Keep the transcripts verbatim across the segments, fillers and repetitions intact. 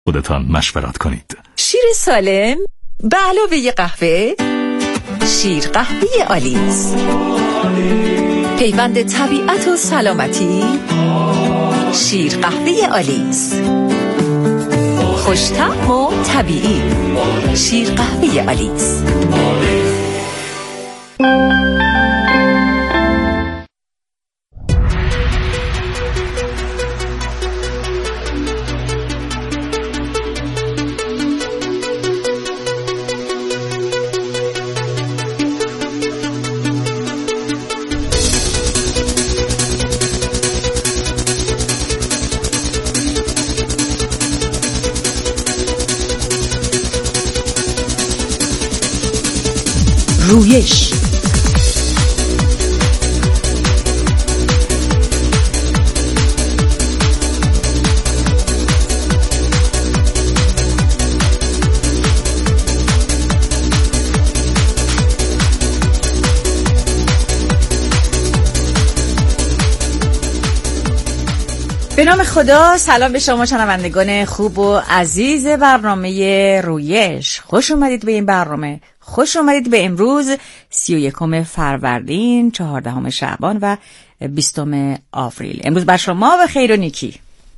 خودتان مشورت کنید. شیر سالم به علاوه قهوه، شیر قهوه آلیس، پیوند طبیعت و سلامتی. شیر قهوه آلیس، خوش‌طعم و طبیعی. شیر قهوه آلیس. رویش. به نام خدا. سلام به شما شنوندگان خوب و عزیز برنامه رویش. خوش اومدید به این برنامه. خوش اومدید به امروز سی و یکم فروردین، چهاردهم شعبان و بیستم آوریل. امروز بر شما و خیر و نیکی.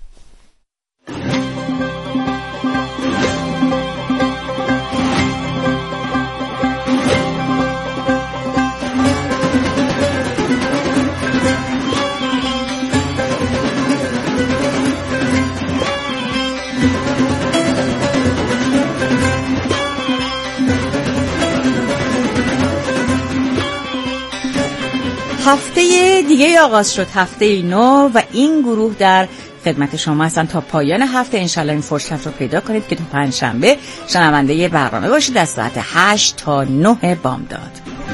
هفته دیگه آغاز شد، هفته نو، و این گروه در خدمت شما هستن تا پایان هفته. انشالله این فرصت رو پیدا کنید که تا پنجشنبه شنونده برنامه باشید از ساعت هشت تا نه بامداد.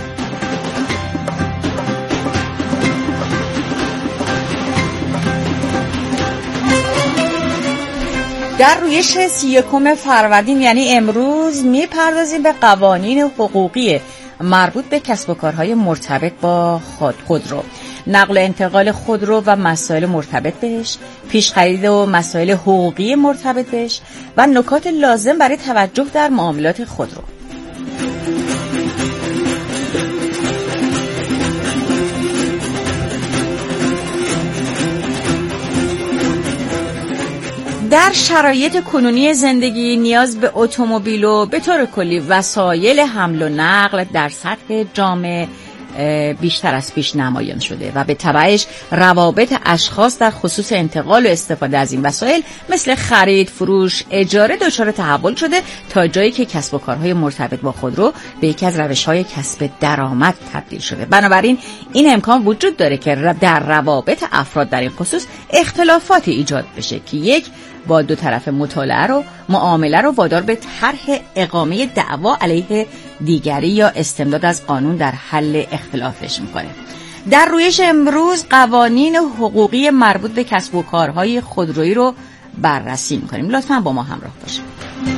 در رویش سی و یکم فروردین یعنی امروز میپردازیم به قوانین حقوقی مربوط به کسب و کارهای مرتبط با خود خودرو، نقل و انتقال خودرو و مسائل مرتبط بهش، پیش خرید و مسائل حقوقی مرتبط بهش و نکات لازم برای توجه در معاملات خودرو. در شرایط کنونی زندگی نیاز به اتومبیل و به طور کلی وسایل حمل و نقل در سطح جامعه بیشتر از پیش نمایان شده و به تبعش روابط اشخاص در خصوص انتقال و استفاده از این وسایل مثل خرید، فروش، اجاره دچار تحول شده تا جایی که کسب و کارهای مرتبط با خودرو به یکی از روش‌های کسب درآمد تبدیل شده. بنابراین این امکان وجود داره که در روابط افراد در این خصوص اختلافاتی ایجاد بشه که یک با دو طرف مطالعه رو معامله رو وادار به طرح اقامه دعوا علیه دیگری یا استمداد از قانون در حل اختلافش میکنه. در رویش امروز قوانین حقوقی مربوط به کسب و کارهای خودرویی رو بررسی میکنیم. لطفاً با ما همراه باشید.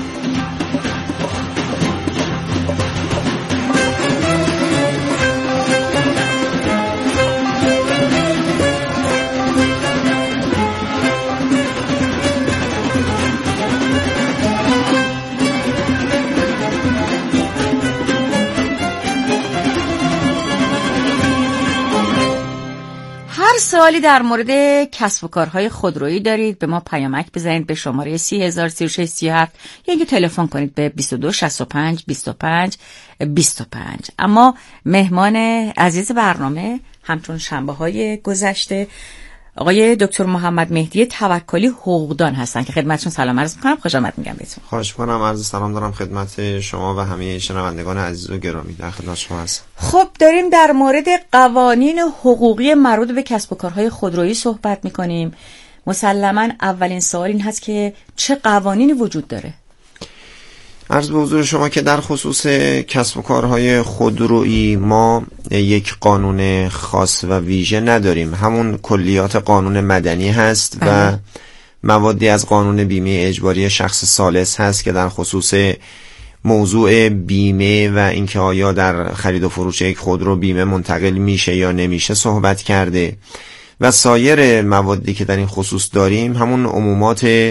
هر سوالی در مورد کسب و کارهای خودرویی دارید به ما پیامک بزنید به شماره سی هزار سی و شش سی و هفت یا اینکه تلفن کنید به بیست و دو شصت و پنج بیست و پنج بیست و پنج. اما مهمان عزیز برنامه همچون شنبه های گذشته آقای دکتر محمد مهدی توکلی حقوقدان هستن که خدمتشون سلام عرض می‌کنم. خوش آمد میگم بهتون. خواهش می‌کنم. عرض سلام دارم خدمت شما و همه شنوندگان عزیز و گرامی. در خدمت شما هستم. خب داریم در مورد قوانین حقوقی مربوط به کسب و کارهای خودرویی صحبت می‌کنیم. مسلماً اولین سوال این هست که چه قوانینی وجود داره؟ عرض به حضور شما که در خصوص کسب و کارهای خودرویی ما یک قانون خاص و ویژه نداریم. همون کلیات قانون مدنی هست و موادی از قانون بیمه اجباری شخص ثالث هست که در خصوص موضوع بیمه و اینکه آیا در خرید و فروش یک خودرو بیمه منتقل میشه یا نمیشه صحبت کرده و سایر موادی که در این خصوص داریم همون عمومات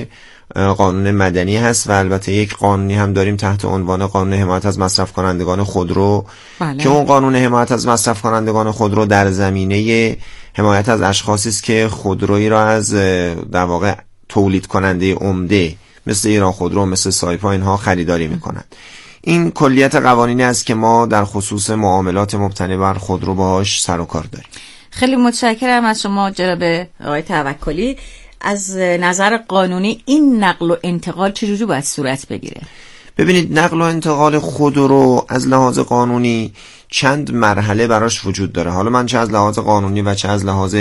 قانون مدنی هست و البته یک قانونی هم داریم تحت عنوان قانون حمایت از مصرف کنندگان خودرو. بله. که اون قانون حمایت از مصرف کنندگان خودرو در زمینه حمایت از اشخاصی است که خودرویی را از در واقع تولید کننده عمده مثل ایران خودرو، مثل سایپا اینها خریداری میکنند. این کلیت قوانینی است که ما در خصوص معاملات مبتنی بر خودرو باهاش سر و کار داریم. خیلی متشکرم از شما جناب آقای توکلی. از نظر قانونی این نقل و انتقال چجوری باید صورت بگیره؟ ببینید، نقل و انتقال خودرو از لحاظ قانونی چند مرحله براش وجود داره. حالا من چه از لحاظ قانونی و چه از لحاظ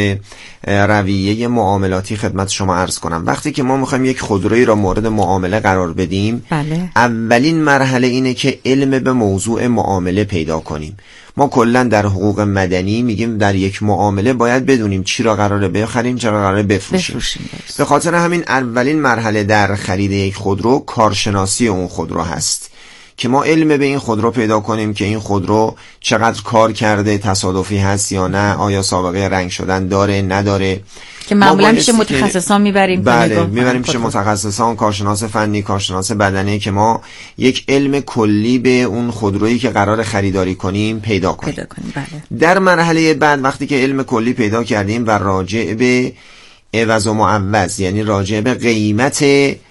رویه معاملاتی خدمت شما عرض کنم. وقتی که ما میخوایم یک خودرویی را مورد معامله قرار بدیم، بله. اولین مرحله اینه که علم به موضوع معامله پیدا کنیم. ما کلا در حقوق مدنی میگیم در یک معامله باید بدونیم چی را قراره بخریم، چی را قراره بفروشیم. بفروشیم به خاطر همین اولین مرحله در خرید یک خودرو کارشناسی اون خودرو هست که ما علم به این خودرو پیدا کنیم که این خودرو چقدر کار کرده، تصادفی هست یا نه، آیا سابقه رنگ شدن داره نداره، که معمولا میشه متخصصان میبریم. بله، میبریم میشه متخصصان، کارشناس فنی، کارشناس بدنی که ما یک علم کلی به اون خودرویی که قرار خریداری کنیم پیدا کنیم. پیدا کنیم. بله. در مرحله بعد وقتی که علم کلی پیدا کردیم و راجع به عوض و معوض، یعنی راجع به قیمت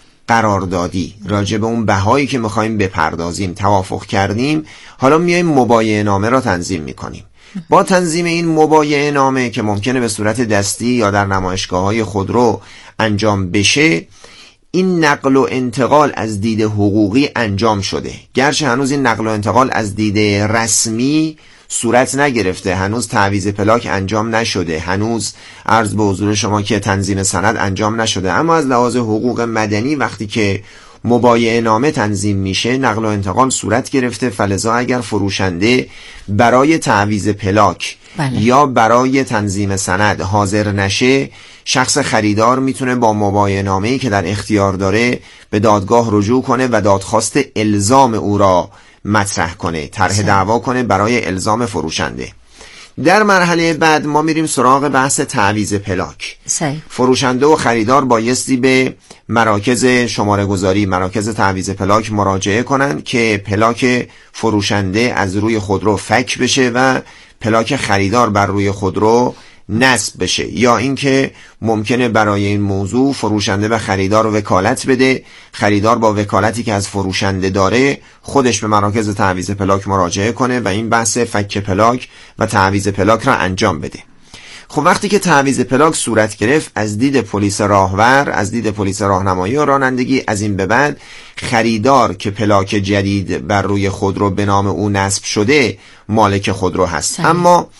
قراردادی، راجع به اون بهایی که میخوایم بپردازیم توافق کردیم، حالا میایم مبایعه نامه را تنظیم میکنیم. با تنظیم این مبایعه نامه که ممکنه به صورت دستی یا در نمایشگاه‌های خودرو انجام بشه، این نقل و انتقال از دید حقوقی انجام شده. گرچه هنوز این نقل و انتقال از دید رسمی صورت نگرفته، هنوز تعویض پلاک انجام نشده، هنوز عرض به حضور شما که تنظیم سند انجام نشده، اما از لحاظ حقوق مدنی وقتی که مبایعه نامه تنظیم میشه نقل و انتقال صورت گرفته. فلذا اگر فروشنده برای تعویض پلاک بله. یا برای تنظیم سند حاضر نشه، شخص خریدار میتونه با مبایعه نامه‌ای که در اختیار داره به دادگاه رجوع کنه و دادخواست الزام او را مطرح کنه، طرح دعوا کنه برای الزام فروشنده. در مرحله بعد ما میریم سراغ بحث تعویض پلاک. صحیح. فروشنده و خریدار بایستی به مراکز شماره گذاری، مراکز تعویض پلاک مراجعه کنن که پلاک فروشنده از روی خودرو فک بشه و پلاک خریدار بر روی خودرو نصب بشه، یا اینکه ممکنه برای این موضوع فروشنده به خریدار وکالت بده، خریدار با وکالتی که از فروشنده داره خودش به مراکز تعویض پلاک مراجعه کنه و این بحث فک پلاک و تعویض پلاک را انجام بده. خب وقتی که تعویض پلاک صورت گرفت، از دید پلیس راهور، از دید پلیس راهنمایی و رانندگی، از این به بعد خریدار که پلاک جدید بر روی خودرو به نام او نصب شده مالک خودرو هست. سایی. اما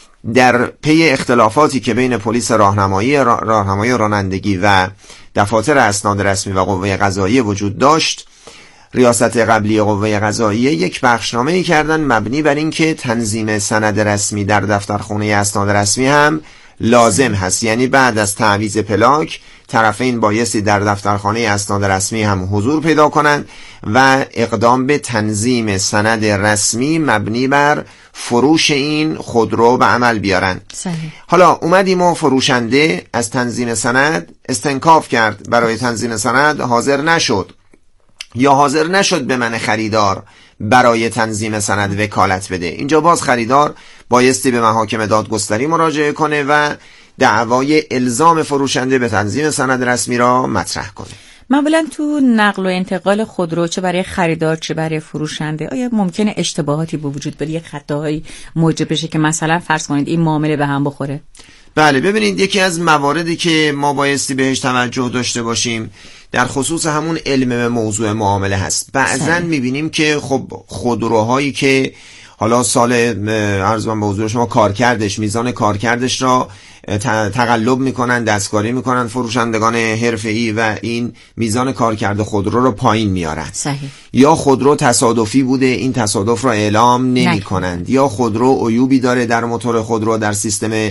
در پی اختلافاتی که بین پلیس راهنمایی راهنمایی رانندگی و دفاتر اسناد رسمی و قوه قضاییه وجود داشت، ریاست قبلی قوه قضاییه یک بخشنامه‌ای کردن مبنی بر اینکه تنظیم سند رسمی در دفترخانه اسناد رسمی هم لازم هست. یعنی بعد از تعویض پلاک طرفین بایستی در دفترخانه اسناد رسمی هم حضور پیدا کنند و اقدام به تنظیم سند رسمی مبنی بر فروش این خودرو به عمل بیارن. صحیح. حالا اومدیم و فروشنده از تنظیم سند استنکاف کرد، برای تنظیم سند حاضر نشد یا حاضر نشد به من خریدار برای تنظیم سند وکالت بده. اینجا باز خریدار بایستی به محاکم دادگستری مراجعه کنه و دعوای الزام فروشنده به تنظیم سند رسمی را مطرح کنه. معمولا تو نقل و انتقال خودرو چه برای خریدار چه برای فروشنده آیا ممکنه اشتباهاتی به وجود بیاد، یک خطاهایی موجب بشه که مثلا فرض کنید این معامله به هم بخوره؟ بله، ببینید یکی از مواردی که ما بایستی بهش توجه داشته باشیم در خصوص همون علم به موضوع معامله هست. بعضن میبینیم که خب خودروهایی که حالا سال عرض من به حضور شما کارکردش میزان کارکردش را تقلب میکنن، دستکاری میکنن فروشندگان حرفه‌ای و این میزان کارکرد خودرو رو پایین میارن. صحیح. یا خودرو تصادفی بوده، این تصادف را اعلام نمی کنند، یا خودرو عیوبی داره در موتور خودرو، در سیستم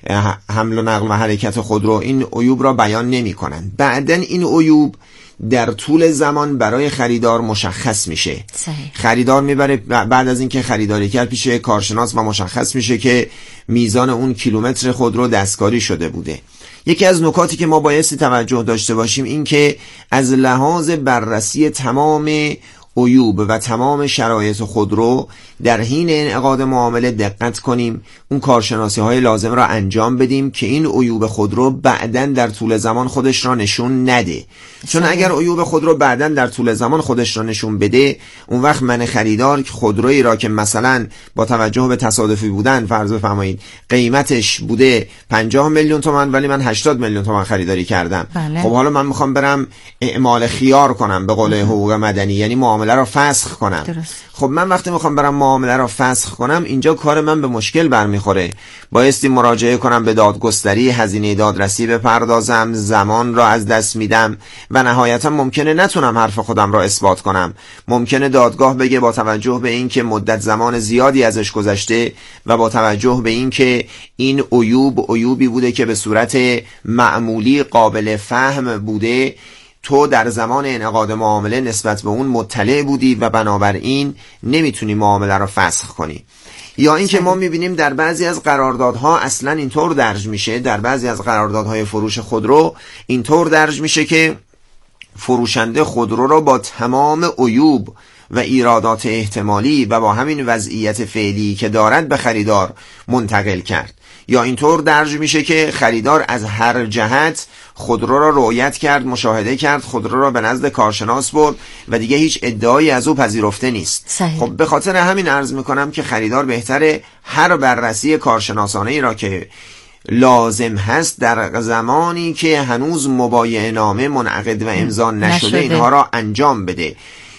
حمل و نقل و حرکت خودرو، این عیوب را بیان نمی کنند. بعدن این عیوب در طول زمان برای خریدار مشخص میشه. صحیح. خریدار میبره بعد از اینکه خریداری کرد پیش کارشناس و مشخص میشه که میزان اون کیلومتر خودرو دستکاری شده بوده. یکی از نکاتی که ما بایستی توجه داشته باشیم این که از لحاظ بررسی تمام عیوب و تمام شرایط خودرو در حین انعقاد معامله دقت کنیم، اون کارشناسی های لازم را انجام بدیم که این عیوب خودرو بعداً در طول زمان خودش را نشون نده. چون اگر عیوب خودرو بعداً در طول زمان خودش را نشون بده، اون وقت من خریدار خودرویی را که مثلا با توجه به تصادفی بودن فرض بفرمایید قیمتش بوده پنجاه میلیون تومان ولی من هشتاد میلیون تومان خریداری کردم، بله. خب حالا من میخوام برم اعمال خیار کنم به قول حقوق مدنی، یعنی معامله را فسخ کنم. درست. خب من وقتی میخوام برم معامله را فسخ کنم، اینجا کار من به مشکل برمیخوره. بایستی مراجعه کنم به دادگستری، هزینه دادرسی بپردازم، زمان را از دست میدم و نهایتا ممکنه نتونم حرف خودم را اثبات کنم. ممکنه دادگاه بگه با توجه به این که مدت زمان زیادی ازش گذشته و با توجه به این که این عیوب عیوبی بوده که به صورت معمولی قابل فهم بوده، تو در زمان انعقاد معامله نسبت به اون مطلع بودی و بنابراین نمیتونی معامله را فسخ کنی. یا اینکه ما میبینیم در بعضی از قراردادها اصلا اینطور درج میشه، در بعضی از قراردادهای فروش خودرو اینطور درج میشه که فروشنده خودرو را با تمام عیوب و ایرادات احتمالی و با همین وضعیت فعلی که دارد به خریدار منتقل کرد. یا اینطور درج میشه که خریدار از هر جهت خودرو را رؤیت کرد، مشاهده کرد، خودرو را به نزد کارشناس برد و دیگه هیچ ادعایی از او پذیرفته نیست. صحیح. خب به خاطر همین عرض میکنم که خریدار بهتره هر بررسی کارشناسانه ای را که لازم هست در زمانی که هنوز مبایعه نامه منعقد و امضا نشده, نشده اینها را انجام بده.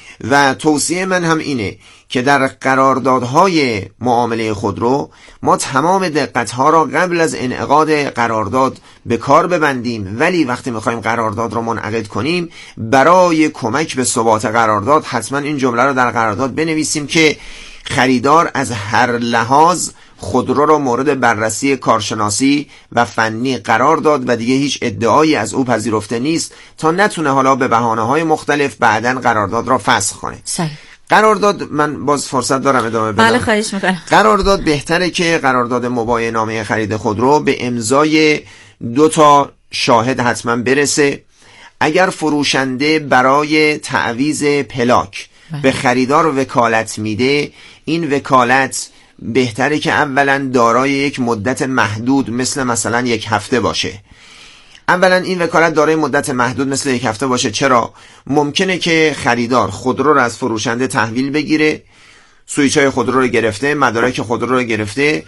و توصیه من هم اینه که در قراردادهای معامله خودرو ما تمام دقتها را قبل از انعقاد قرارداد به کار ببندیم، ولی وقتی میخوایم قرارداد را منعقد کنیم برای کمک به ثبات قرارداد حتما این جمله را در قرارداد بنویسیم که خریدار از هر لحاظ خودرو را مورد بررسی کارشناسی و فنی قرار داد و دیگه هیچ ادعایی از او پذیرفته نیست تا نتونه حالا به بهانه‌های مختلف بعداً قرارداد را فسخ کنه. صحیح. قرارداد، من باز فرصت دارم ادامه بدم؟ بله خواهش میکنم. قرارداد بهتره که قرارداد مبایعه نامه خرید خودرو به امضای دو تا شاهد حتما برسه. اگر فروشنده برای تعویض پلاک به خریدار وکالت میده، این وکالت بهتره که اولا دارای یک مدت محدود مثل مثلا یک هفته باشه. اولا این وکالت دارای مدت محدود مثل یک هفته باشه. چرا؟ ممکنه که خریدار خودرو رو از فروشنده تحویل بگیره، سویچای خودرو رو گرفته، مدارک خودرو رو گرفته،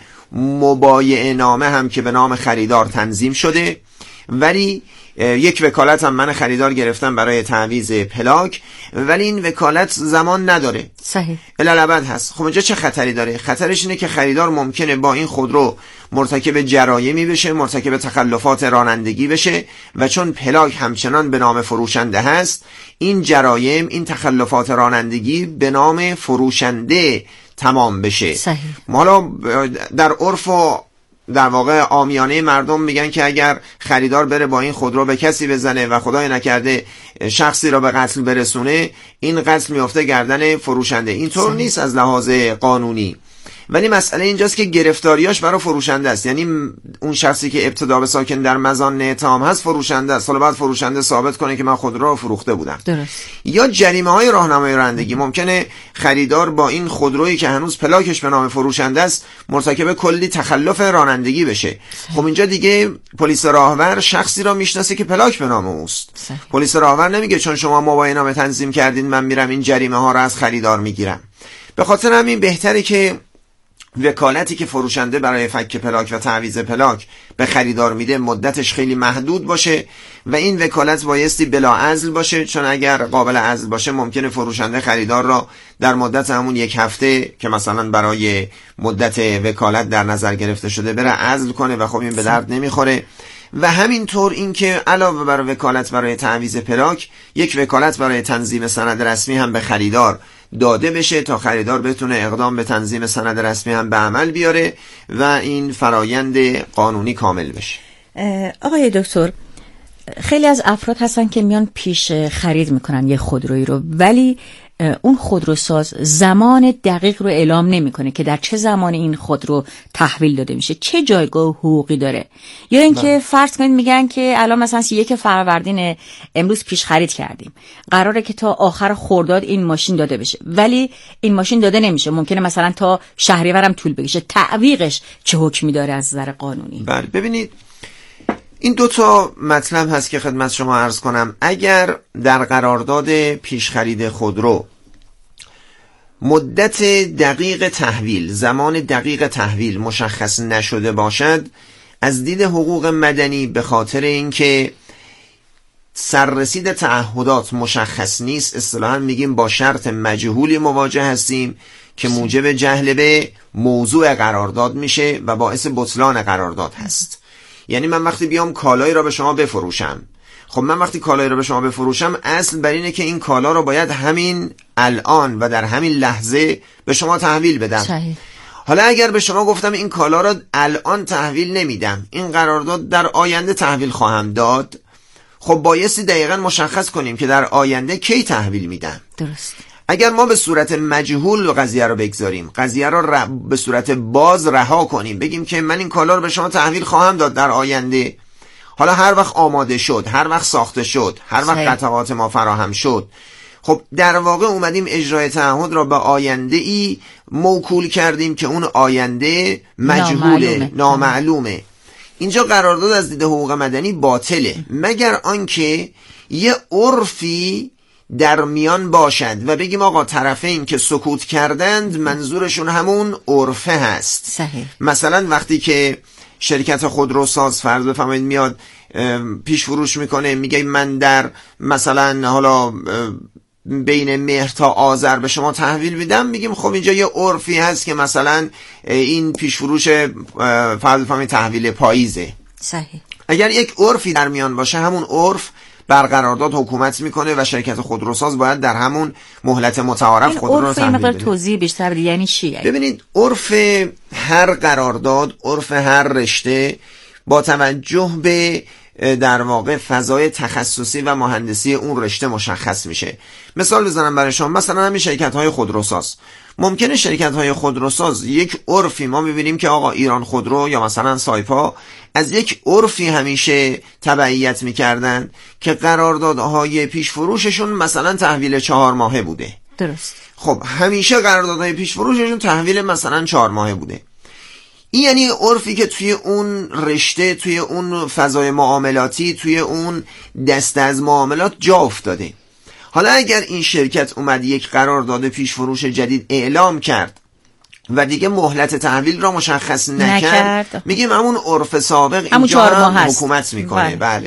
مبایعه نامه هم که به نام خریدار تنظیم شده، ولی یک وکالت هم من خریدار گرفتم برای تعویض پلاک، ولی این وکالت زمان نداره. صحیح. الالبد هست. خب اینجا چه خطری داره؟ خطرش اینه که خریدار ممکنه با این خودرو مرتکب جرایمی بشه، مرتکب تخلفات رانندگی بشه و چون پلاک همچنان به نام فروشنده هست، این جرایم، این تخلفات رانندگی به نام فروشنده تمام بشه. صحیح. حالا در عرف و در واقع عامیانه مردم میگن که اگر خریدار بره با این خودرو به کسی بزنه و خدای نکرده شخصی را به قتل برسونه، این قتل میفته گردن فروشنده. اینطور نیست از لحاظ قانونی، ولی مسئله اینجاست که گرفتاریاش برای فروشنده است. یعنی اون شخصی که ابتدا به ساکن در مزان اتهام هست فروشنده است، حالا بعد فروشنده ثابت کنه که من خودرو رو فروخته بودم. درست. یا جریمه های راهنمای رانندگی، ممکنه خریدار با این خودرویی که هنوز پلاکش به نام فروشنده است مرتکب کلی تخلف رانندگی بشه. خب اینجا دیگه پلیس راهور شخصی را میشناسه که پلاک به نام اوست. پلیس راهور نمیگه چون شما مبایعه نامه تنظیم کردین من میرم این جریمه ها رو از خریدار میگیرم. به خاطر همین بهتره که وکالتی که فروشنده برای فک پلاک و تعویض پلاک به خریدار میده مدتش خیلی محدود باشه و این وکالت بایستی بلا عزل باشه، چون اگر قابل عزل باشه ممکنه فروشنده خریدار را در مدت همون یک هفته که مثلا برای مدت وکالت در نظر گرفته شده بره عزل کنه و خب این به درد نمیخوره. و همینطور این که علاوه بر وکالت برای تعویض پلاک، یک وکالت برای تنظیم سند رسمی هم به خریدار داده بشه تا خریدار بتونه اقدام به تنظیم سند رسمی هم به عمل بیاره و این فرایند قانونی کامل بشه. آقای دکتر، خیلی از افراد هستن که میان پیش خرید میکنن یه خودرویی رو، ولی اون خودروساز زمان دقیق رو اعلام نمیکنه که در چه زمانی این خودرو تحویل داده میشه، چه جایگاه حقوقی داره. یا اینکه فرض کنید میگن که الان مثلا یک فروردین امروز پیش خرید کردیم، قراره که تا آخر خرداد این ماشین داده بشه، ولی این ماشین داده نمیشه، ممکنه مثلا تا شهریورم طول بکشه. تعویقش چه حکمی داره از نظر قانونی؟ بله ببینید، این دو تا مطلب هست که خدمت شما عرض کنم. اگر در قرارداد پیش خرید خودرو مدت دقیق تحویل، زمان دقیق تحویل مشخص نشده باشد، از دید حقوق مدنی به خاطر اینکه سررسید تعهدات مشخص نیست، اصطلاحاً میگیم با شرط مجهولی مواجه هستیم که موجب جهل به موضوع قرارداد میشه و باعث بطلان قرارداد هست. یعنی من وقتی بیام کالایی را به شما بفروشم، خب من وقتی کالایی را به شما بفروشم، اصل بر اینه که این کالا را باید همین الان و در همین لحظه به شما تحویل بدم. صحیح. حالا اگر به شما گفتم این کالا را الان تحویل نمیدم، این قرارداد در آینده تحویل خواهم داد، خب بایستی دقیقاً مشخص کنیم که در آینده کی تحویل میدم. درست. اگر ما به صورت مجهول قضیه رو بگذاریم، قضیه رو ر... به صورت باز رها کنیم، بگیم که من این کالا رو به شما تحویل خواهم داد در آینده، حالا هر وقت آماده شد، هر وقت ساخته شد، هر وقت قطعات ما فراهم شد، خب در واقع اومدیم اجرای تعهد را به آینده ای موکول کردیم که اون آینده مجهوله، نامعلومه, نامعلومه. اینجا قرارداد از دید حقوق مدنی باطله، مگر آنکه یه عرفی در میان باشد و بگیم آقا طرفین که سکوت کردند منظورشون همون عرفه هست. صحیح. مثلا وقتی که شرکت خودروساز فرض بفرمایید میاد پیش فروش میکنه، میگه من در مثلا حالا بین مهر تا آذر به شما تحویل میدم، میگیم خب اینجا یه عرفی هست که مثلا این پیش فروش فرض بفرمایید تحویل پاییزه. صحیح. اگر یک عرفی در میان باشه، همون عرف بر قرارداد حکومت میکنه و شرکت خودروساز باید در همون مهلت متعارف خودرو رو تحویل بده. عرف توضیح بیشتر بده یعنی چی؟ ببینید، عرف هر قرارداد، عرف هر رشته با توجه به در واقع فضای تخصصی و مهندسی اون رشته مشخص میشه. مثال بزنم برای شما، مثلا همین شرکت های خودروساز، ممکنه شرکت های خودروساز یک عرفی ما ببینیم که آقا ایران خودرو یا مثلا سایپا از یک عرفی همیشه تبعیت میکردن که قراردادهای پیش فروششون مثلا تحویل چهار ماهه بوده. درست. خب همیشه قراردادهای پیش فروششون تحویل مثلا چهار ماهه بوده. این یعنی عرفی که توی اون رشته، توی اون فضای معاملاتی، توی اون دسته از معاملات جا افتاده. حالا اگر این شرکت اومد یک قرارداد پیش فروش جدید اعلام کرد و دیگه مهلت تحویل را مشخص نکرد, نکرد. میگیم همون عرف سابق اینجا هم حکومت میکنه. بله.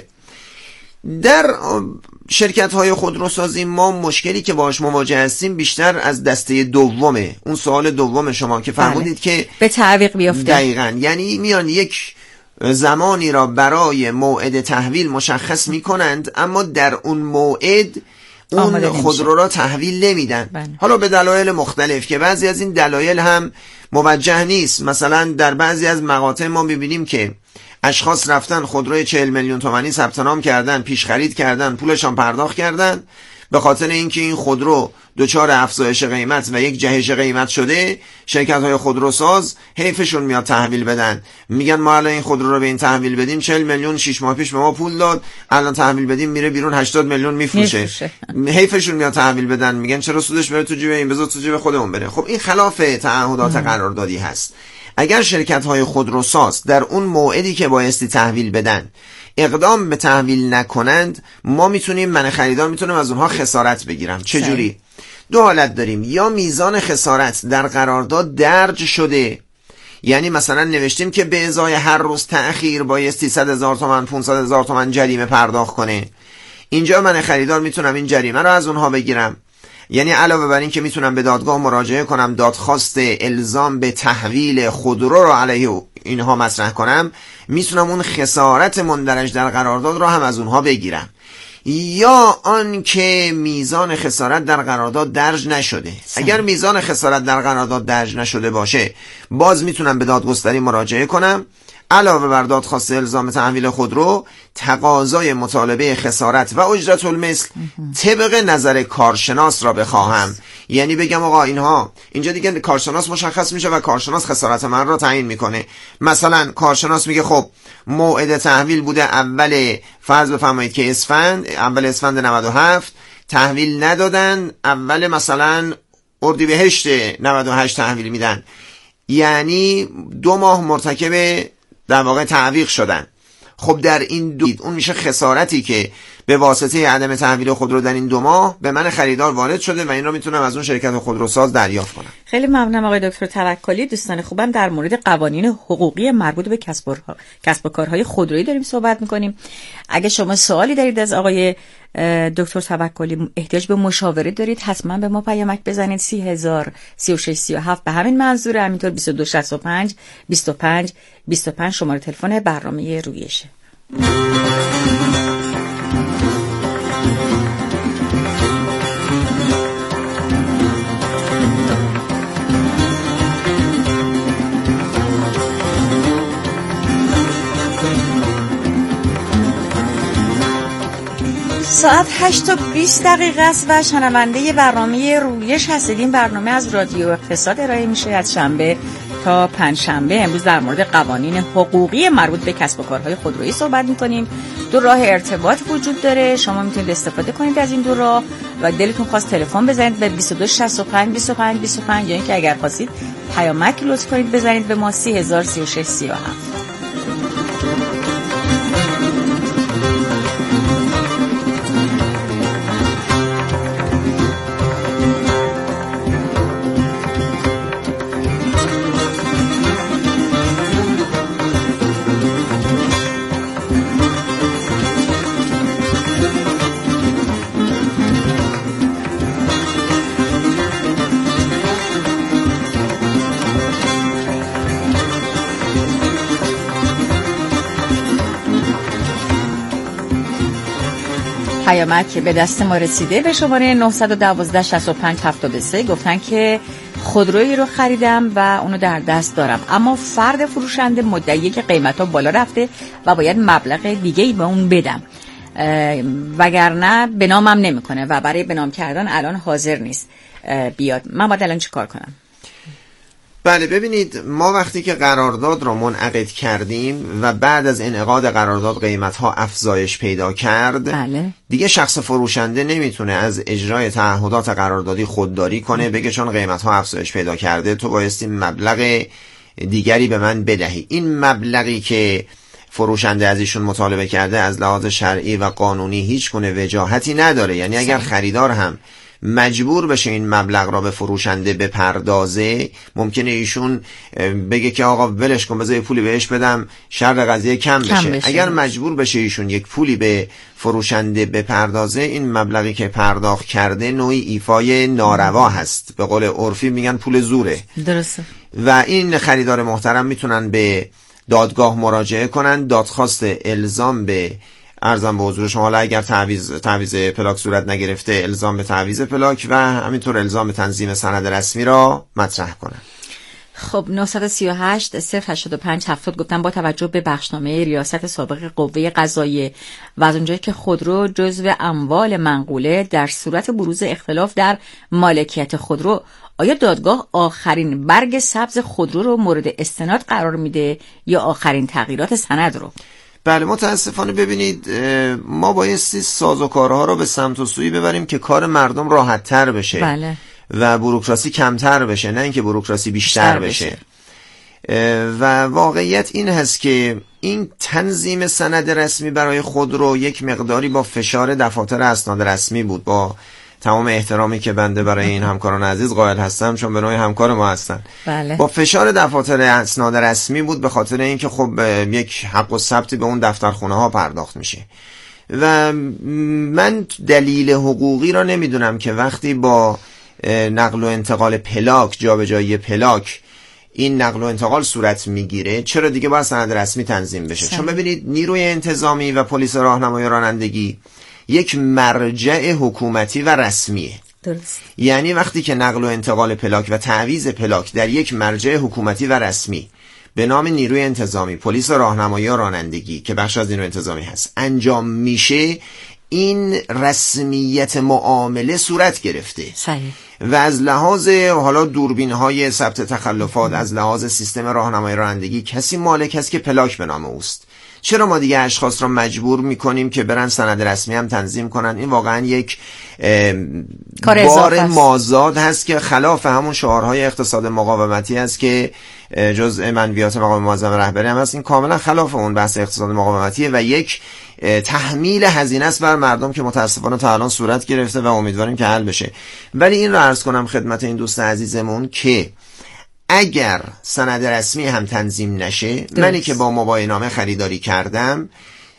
در شرکت های خودروسازی ما مشکلی که باش مواجه هستیم بیشتر از دسته دومه. اون سوال دوم شما که فرمودید که به تعویق بیفته. دقیقاً، یعنی میان یک زمانی را برای موعد تحویل مشخص میکنند، اما در اون موعد اون خودرو را تحویل نمیدن. بله. حالا به دلایل مختلف که بعضی از این دلایل هم موجه نیست. مثلا در بعضی از مقاطع ما میبینیم که اشخاص رفتن خودروی چهل میلیون تومانی ثبت نام کردن، پیش خرید کردن، پولشان پرداخت کردن، به خاطر اینکه این خودرو دچار افزایش قیمت و یک جهش قیمت شده، شرکت های خودروساز حیفشون میاد تحویل بدن. میگن ما الان این خودرو رو به این تحویل بدیم، چهل میلیون شش ماه پیش به ما پول داد، الان تحویل بدیم میره بیرون هشتاد میلیون میفروشه. حیفشون میاد تحویل بدن، میگن چرا سودش بره تو جیب این، بذار تو جیب خودمون بره. خب این خلاف تعهدات قراردادی هست. اگر شرکت های خودروساز در اون موعدی که بایستی تحویل بدن اقدام به تحویل نکنند، ما میتونیم، من خریدار میتونم از اونها خسارت بگیرم. چجوری؟ دو حالت داریم. یا میزان خسارت در قرارداد درج شده، یعنی مثلا نوشتیم که به ازای هر روز تأخیر بایستی صد هزار تومان، پانصد هزار تومان جریمه پرداخت کنه. اینجا من خریدار میتونم این جریمه رو از اونها بگیرم. یعنی علاوه بر این که میتونم به دادگاه مراجعه کنم، دادخواست الزام به تحویل خودرو رو علیه اینها مطرح کنم، میتونم اون خسارت مندرج در قرارداد رو هم از اونها بگیرم. یا آن که میزان خسارت در قرارداد درج نشده. اگر میزان خسارت در قرارداد درج نشده باشه، باز میتونم به دادگستری مراجعه کنم، علاوه بر دادخواست الزام تحویل خودرو، تقاضای مطالبه خسارت و اجرت المثل طبق نظر کارشناس را بخواهم. یعنی بگم آقا اینها، اینجا دیگه کارشناس مشخص میشه و کارشناس خسارت من را تعیین میکنه. مثلا کارشناس میگه خب موعد تحویل بوده اول، فرض بفرمایید که اسفند، اول اسفند نود و هفت، تحویل ندادن، اول مثلا اردیبهشت نود و هشت تحویل میدن، یعنی دو ماه مرتکب در واقع تعویق شدن. خب در این دو اون میشه خسارتی که به واسطه عدم تحویل خودرو در این دو ماه به من خریدار وارد شده و این رو میتونم از اون شرکت خودروساز دریافت کنم. خیلی ممنونم آقای دکتر توکلی. دوستان خوبم، در مورد قوانین حقوقی مربوط به کسب و کسب و کارهای خودرویی داریم صحبت میکنیم. اگه شما سوالی دارید از آقای دکتر توکلی، احتیاج به مشاوره دارید، حتما به ما پیامک بزنید. سی هزار سی و شش سی و هفت به همین منظور، همینطور بیست و دو شصت و پنج بیست و پنج بیست و پنج شماره تلفن برنامه رویشه. ساعت هشت و بیست دقیقه است و شنونده برنامه رویش هستید. این برنامه از رادیو اقتصاد ارائه میشه از شنبه تا پنجشنبه. امروز در مورد قوانین حقوقی مربوط به کسب و کارهای خودرویی صحبت میکنیم. دو راه ارتباط وجود داره، شما میتونید استفاده کنید از این دو راه و دلتون خواست تلفن بزنید به بیست و دو شصت و پنج بیست و پنج بیست و پنج، یا اینکه اگر خواستید پیامک لطف کنید بزنید به ما سی هزار سی و شش سی و هفت. پیامک به دست ما رسیده به شماره نه یک دو شصت و پنج هفتاد و سه. گفتن که خودرویی رو خریدم و اونو در دست دارم، اما فرد فروشنده مدعیه که قیمت‌ها بالا رفته و باید مبلغ دیگه‌ای به اون بدم، وگرنه به نامم نمیکنه و برای به نام کردن الان حاضر نیست بیاد. من باید الان چی کار کنم؟ بله ببینید، ما وقتی که قرارداد رو منعقد کردیم و بعد از انعقاد قرارداد قیمت‌ها افزایش پیدا کرد، بله. دیگه شخص فروشنده نمیتونه از اجرای تعهدات قراردادی خودداری کنه، بگه چون قیمت‌ها افزایش پیدا کرده تو بایستی مبلغ دیگری به من بدهی. این مبلغی که فروشنده از ایشون مطالبه کرده از لحاظ شرعی و قانونی هیچ گونه وجاهتی نداره. یعنی اگر خریدار هم مجبور بشه این مبلغ را به فروشنده بپردازه، ممکنه ایشون بگه که آقا ولش کن بذار پولی بهش بدم شر قضیه کم بشه. کم بشه. اگر مجبور بشه ایشون یک پولی به فروشنده بپردازه، این مبلغی که پرداخت کرده نوعی ایفای ناروا هست، به قول عرفی میگن پول زوره. درسته. و این خریدار محترم میتونن به دادگاه مراجعه کنن، دادخواست الزام به ارزم به حضور شما، حالا اگر تعویض تعویض پلاک صورت نگرفته الزام به تعویض پلاک و همینطور الزام به تنظیم سند رسمی را مطرح کنن. خب نه سه هشت صفر هشت پنج هفتاد گفتم با توجه به بخشنامه ریاست سابق قوه قضاییه و از اونجایی که خودرو جزو اموال منقوله، در صورت بروز اختلاف در مالکیت خودرو، آیا دادگاه آخرین برگ سبز خودرو رو مورد استناد قرار میده یا آخرین تغییرات سند رو؟ بله متاسفانه ببینید، ما بایستی سازوکارها رو به سمت و سویی ببریم که کار مردم راحت تر بشه. بله. و بوروکراسی کمتر بشه، نه اینکه بوروکراسی بیشتر بشه. بشه و واقعیت این هست که این تنظیم سند رسمی برای خودرو یک مقداری با فشار دفاتر اسناد رسمی بود، با تمام احترامی که بنده برای این همکاران عزیز قائل هستم چون به نوعی همکار ما هستن. بله. با فشار دفاتر اسناد رسمی بود، به خاطر اینکه خب یک حق و ثبتی به اون دفترخونه ها پرداخت میشه و من دلیل حقوقی را نمیدونم که وقتی با نقل و انتقال پلاک، جابجایی پلاک، این نقل و انتقال صورت میگیره، چرا دیگه باید سند رسمی تنظیم بشه؟ سند. چون ببینید نیروی انتظامی و پلیس راهنمایی رانندگی یک مرجع حکومتی و رسمیه. درست. یعنی وقتی که نقل و انتقال پلاک و تعویض پلاک در یک مرجع حکومتی و رسمی به نام نیروی انتظامی، پلیس راهنمایی و رانندگی که بخش از نیروی انتظامی هست انجام میشه، این رسمیت معامله صورت گرفته. صحیح. و از لحاظ حالا دوربین های ثبت تخلفات، از لحاظ سیستم راهنمایی رانندگی کسی مالک است که پلاک به نام اوست. چرا ما دیگه اشخاص را مجبور میکنیم که برن سند رسمی هم تنظیم کنن؟ این واقعا یک بار مازاد هست که خلاف همون شعارهای اقتصاد مقاومتی هست که جزء منویات مقام معظم رهبری هم هست. این کاملا خلاف اون بحث اقتصاد مقاومتیه و یک تحمیل هزینه است بر مردم که متاسفانه تا الان صورت گرفته و امیدواریم که حل بشه. ولی این رو عرض کنم خدمت این دوست عزیزمون که اگر سند رسمی هم تنظیم نشه، درست. منی که با موبایل نامه خریداری کردم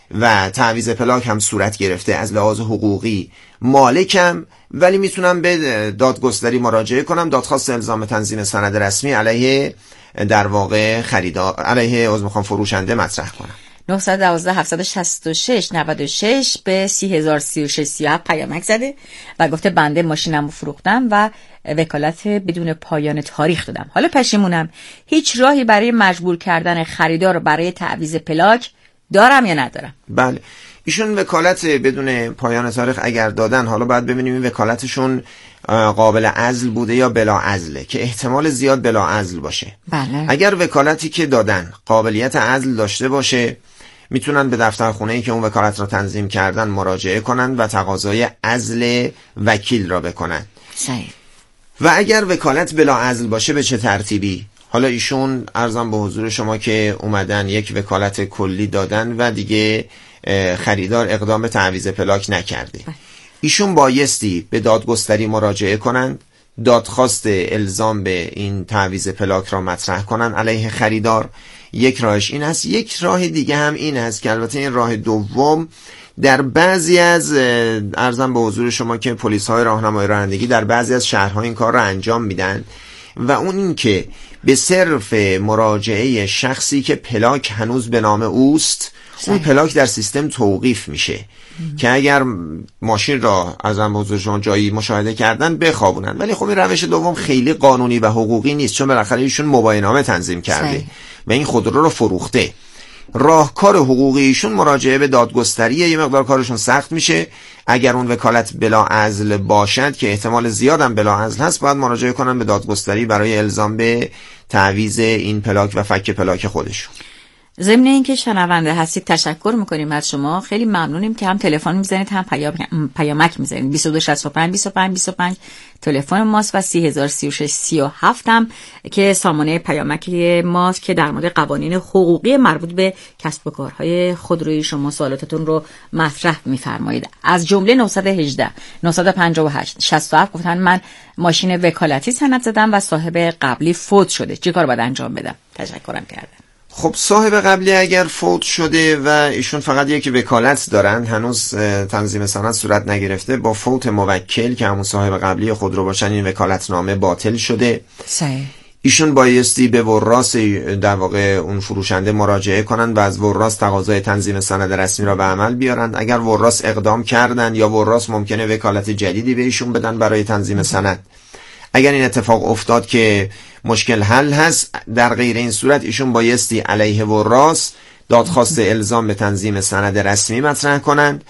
و تعویض پلاک هم صورت گرفته، از لحاظ حقوقی مالکم، ولی میتونم به دادگستری مراجعه کنم، دادخواست الزام تنظیم سند رسمی علیه در واقع خریدار علیه از میخوام فروشنده مطرح کنم. نه یک دو هفت شش شش نه شش به سی هزار و سی و شش سی و هفت پیامک زده و گفته بنده ماشینمو فروختم و وکالت بدون پایان تاریخ دادم. حالا پشیمونم. هیچ راهی برای مجبور کردن خریدار برای تعویض پلاک دارم یا ندارم؟ بله، ایشون وکالت بدون پایان تاریخ اگر دادن، حالا باید ببینیم این وکالتشون قابل عزل بوده یا بلا عزله، که احتمال زیاد بلا عزل باشه. بله. اگر وکالتی که دادن قابلیت عزل داشته باشه، میتونن به دفترخونه‌ای که اون وکالت را تنظیم کردن مراجعه کنن و تقاضای عزل وکیل را بکنن. صحیح. و اگر وکالت بلا عزل باشه به چه ترتیبی؟ حالا ایشون عرضم به حضور شما که اومدن یک وکالت کلی دادن و دیگه خریدار اقدام به تعویض پلاک نکرده. ایشون بایستی به دادگستری مراجعه کنند، دادخواست الزام به این تعویض پلاک را مطرح کنن علیه خریدار. یک راهش این است. یک راه دیگه هم این است که البته این راه دوم در بعضی از عرضم به حضور شما که پلیس های راهنمایی رانندگی در بعضی از شهرها این کار را انجام میدن، و اون این که به صرف مراجعه شخصی که پلاک هنوز به نام اوست، اون پلاک در سیستم توقیف میشه که اگر ماشین را از هم حضور شما جایی مشاهده کردن بخوابونن. ولی خب این روش دوم خیلی قانونی و حقوقی نیست، چون بالاخره ایشون موبایل نامه تنظیم کرده سای. و این خودرو رو فروخته. راهکار حقوقی ایشون مراجعه به دادگستریه. یه مقدار کارشون سخت میشه. اگر اون وکالت بلا عزل باشد که احتمال زیادم بلا عزل هست، باید مراجعه کنن به دادگستری برای الزام به تعویض این پلاک و فک پلاک خودشون. ضمن اینکه شنونده هستید تشکر میکنیم از شما، خیلی ممنونیم که هم تلفن میزنید هم پیام پیامک میزنید. بیست و دو شصت و پنج بیست و پنج بیست و پنج تلفن ماست و سی هزار و سی و شش سی و هفت هم که سامانه پیامک ماست که در مورد قوانین حقوقی مربوط به کسب و کارهای خودرویی شما سوالاتتون رو مطرح میفرمایید. از جمله نه یک هشت نه پنج هشت شصت و هفت گفتن من ماشین وکالتی سند زدم و صاحب قبلی فوت شده، چیکار باید انجام بدم؟ تشکرم کردم. خب صاحب قبلی اگر فوت شده و ایشون فقط یک وکالت دارن، هنوز تنظیم سند صورت نگرفته، با فوت موکل که همون صاحب قبلی خودرو باشن این وکالتنامه باطل شده. صحیح. ایشون بایستی به وراث در واقع اون فروشنده مراجعه کنن و از وراث تقاضای تنظیم سند رسمی را به عمل بیارن. اگر وراث اقدام کردن یا وراث ممکنه وکالت جدیدی به ایشون بدن برای تنظیم سند. اگر این اتفاق افتاد که مشکل حل هست، در غیر این صورت ایشون بایستی علیه وراث دادخواست الزام به تنظیم سند رسمی مطرح کنند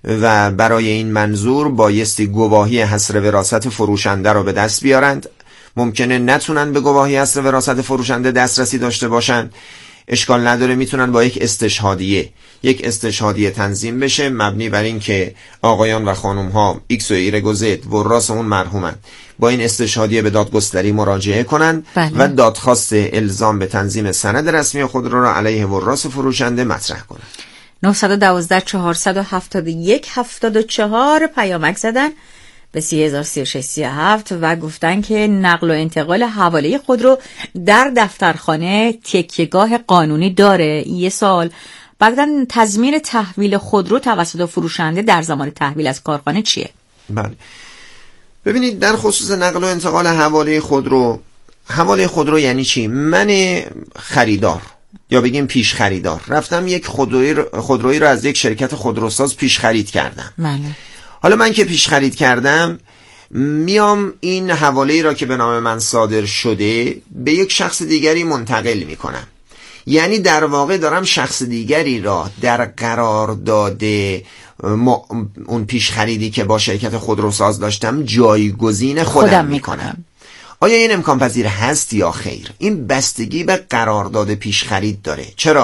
و برای این منظور بایستی گواهی حصر وراثت فروشنده رو به دست بیارند. ممکنه نتونن به گواهی حصر وراثت فروشنده دسترسی داشته باشن، اشکال نداره، میتونن با یک استشهادیه یک استشهادیه تنظیم بشه مبنی بر این که آقایان و خانم ها ایکس و ایرگ و زد وراث اون مرحومن، با این استشهادیه به دادگستری مراجعه کنن بله. و دادخواست الزام به تنظیم سند رسمی خود را علیه وراث فروشنده مطرح کنن. نه یک دو چهارصد و هفتاد و یک هفتاد و چهار پیامک زدن به سی هزار و سی و شش سی و هفت و گفتن که نقل و انتقال حواله خودرو در دفترخانه تکیه‌گاه قانونی داره. یه سال بعداً تضمین تحویل خودرو توسط فروشنده در زمان تحویل از کارخانه چیه؟ بله ببینید، در خصوص نقل و انتقال حواله خودرو، حواله خودرو یعنی چی؟ من خریدار یا بگیم پیش خریدار رفتم یک خودرویی خودرویی رو از یک شرکت خودروساز پیش خرید کردم. بله. حالا من که پیش خرید کردم میام این حواله را که به نام من صادر شده به یک شخص دیگری منتقل میکنم. یعنی در واقع دارم شخص دیگری را در قرارداد اون پیش خریدی که با شرکت خودروساز داشتم جایگزین خودم, خودم میکنم. آیا این امکان پذیر هست یا خیر؟ این بستگی به قرارداد پیش خرید داره. چرا؟